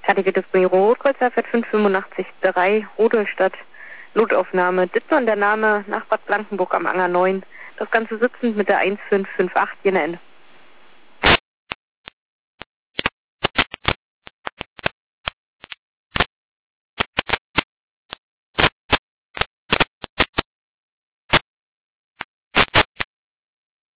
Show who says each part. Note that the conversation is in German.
Speaker 1: Fertiges Büro Rotkreuz fährt 585-3 Rudolstadt. Notaufnahme Dittmann, der Name nach Bad Blankenburg am Anger 9. Das Ganze sitzend mit der 1558 Jena Ende.